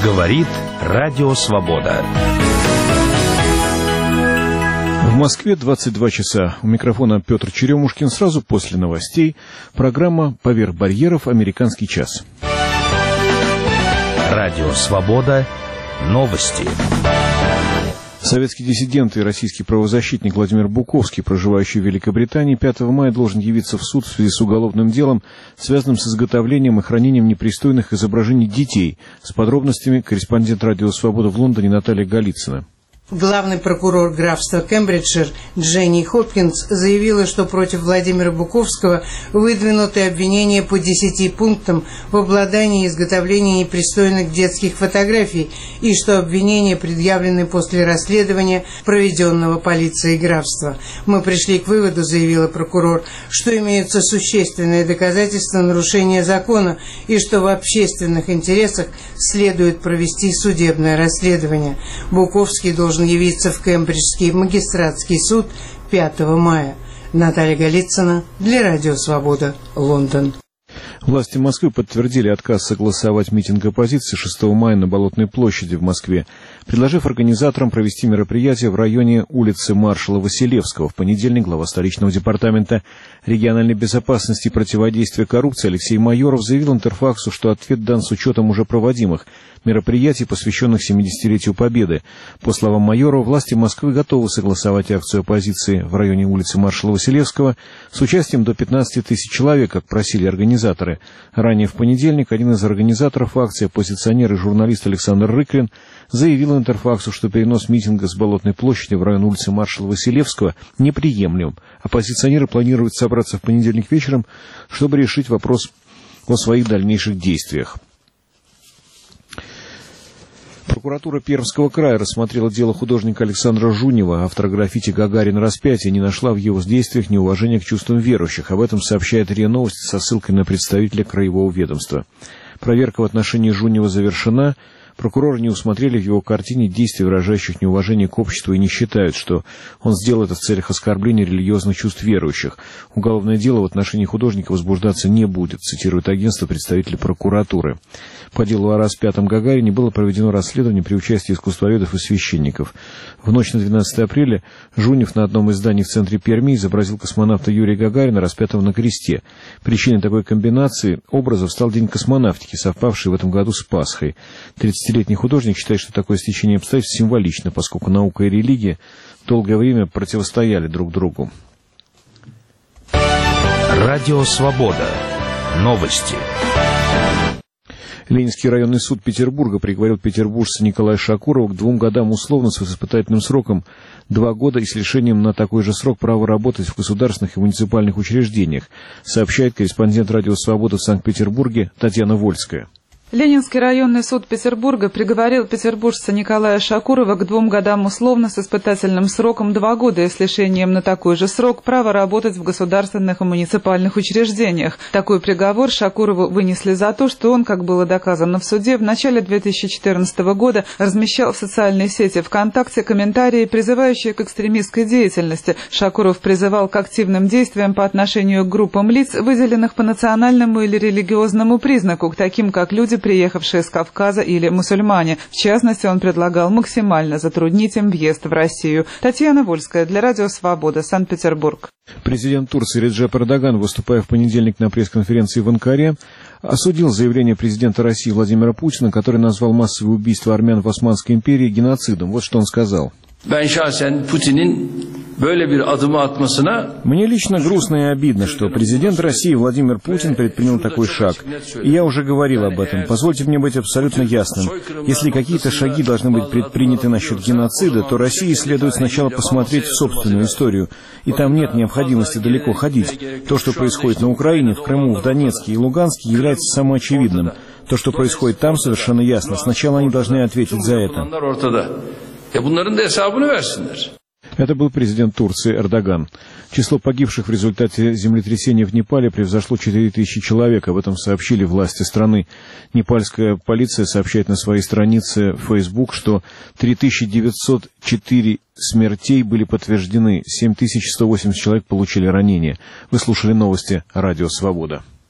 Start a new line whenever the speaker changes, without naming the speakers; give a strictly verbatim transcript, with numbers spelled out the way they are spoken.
Говорит Радио Свобода.
В Москве двадцать два часа. У микрофона Петр Черемушкин. Сразу после новостей программа «Поверх барьеров. Американский час».
Радио Свобода. Новости.
Советский диссидент и российский правозащитник Владимир Буковский, проживающий в Великобритании, пятого мая должен явиться в суд в связи с уголовным делом, связанным с изготовлением и хранением непристойных изображений детей. С подробностями корреспондент Радио Свобода в Лондоне Наталья Голицына.
Главный прокурор графства Кембриджшир Дженни Хопкинс заявила, что против Владимира Буковского выдвинуты обвинения по десяти пунктам в обладании и изготовлении непристойных детских фотографий, и что обвинения предъявлены после расследования, проведенного полицией графства. «Мы пришли к выводу, — заявила прокурор, — что имеются существенные доказательства нарушения закона и что в общественных интересах следует провести судебное расследование. Буковский должен явиться в Кембриджский магистратский суд пятого мая. Наталья Голицына для Радио Свобода, Лондон.
Власти Москвы подтвердили отказ согласовать митинг оппозиции шестого мая на Болотной площади в Москве, предложив организаторам провести мероприятие в районе улицы маршала Василевского. В понедельник глава столичного департамента региональной безопасности и противодействия коррупции Алексей Майоров заявил Интерфаксу, что ответ дан с учетом уже проводимых мероприятий, посвященных семидесятилетию Победы. По словам Майорова, власти Москвы готовы согласовать акцию оппозиции в районе улицы маршала Василевского с участием до пятнадцати тысяч человек, как просили организаторы. Ранее в понедельник один из организаторов акции, оппозиционер и журналист Александр Рыклин, заявил Интерфаксу, что перенос митинга с Болотной площади в район улицы маршала Василевского неприемлем. Оппозиционеры планируют собраться в понедельник вечером, чтобы решить вопрос о своих дальнейших действиях. Прокуратура Пермского края рассмотрела дело художника Александра Жунева, автора граффити «Гагарин. Распятие», не нашла в его действиях неуважения к чувствам верующих. Об этом сообщает РИА Новости со ссылкой на представителя краевого ведомства. Проверка в отношении Жунева завершена. Прокуроры не усмотрели в его картине действий, выражающих неуважение к обществу, и не считают, что он сделал это в целях оскорбления религиозных чувств верующих. Уголовное дело в отношении художника возбуждаться не будет, цитирует агентство представителей прокуратуры. По делу о распятом Гагарине было проведено расследование при участии искусствоведов и священников. В ночь на двенадцатое апреля Жунев на одном из зданий в центре Перми изобразил космонавта Юрия Гагарина, распятого на кресте. Причиной такой комбинации образов стал День космонавтики, совпавший в этом году с Пасхой. тридцатилетний художник считает, что такое стечение обстоятельств символично, поскольку наука и религия долгое время противостояли друг другу.
Радио Свобода. Новости.
Ленинский районный суд Петербурга приговорил петербуржца Николая Шакурова к двум годам условно с испытательным сроком, два года и с лишением на такой же срок права работать в государственных и муниципальных учреждениях, сообщает корреспондент Радио Свобода в Санкт-Петербурге Татьяна Вольская.
Ленинский районный суд Петербурга приговорил петербуржца Николая Шакурова к двум годам условно с испытательным сроком два года и с лишением на такой же срок права работать в государственных и муниципальных учреждениях. Такой приговор Шакурову вынесли за то, что он, как было доказано в суде, в начале две тысячи четырнадцатого года размещал в социальной сети ВКонтакте комментарии, призывающие к экстремистской деятельности. Шакуров призывал к активным действиям по отношению к группам лиц, выделенных по национальному или религиозному признаку, к таким как люди, приехавшие с Кавказа или мусульмане. В частности, он предлагал максимально затруднить им въезд в Россию. Татьяна Вольская для Радио Свобода, Санкт-Петербург.
Президент Турции Реджеп Эрдоган, выступая в понедельник на пресс-конференции в Анкаре, осудил заявление президента России Владимира Путина, который назвал массовые убийства армян в Османской империи геноцидом. Вот что он сказал. Мне лично грустно и обидно, что президент России Владимир Путин предпринял такой шаг. И я уже говорил об этом. Позвольте мне быть абсолютно ясным. Если какие-то шаги должны быть предприняты насчет геноцида, то России следует сначала посмотреть в собственную историю. И там нет необходимости далеко ходить. То, что происходит на Украине, в Крыму, в Донецке и Луганске, является самым очевидным. То, что происходит там, совершенно ясно. Сначала они должны ответить за это. Это был президент Турции Эрдоган. Число погибших в результате землетрясения в Непале превзошло четыре тысячи человек. Об этом сообщили власти страны. Непальская полиция сообщает на своей странице в Facebook, что три тысячи девятьсот четыре смертей были подтверждены, семь тысяч сто восемьдесят человек получили ранения. Вы слушали новости Радио Свобода.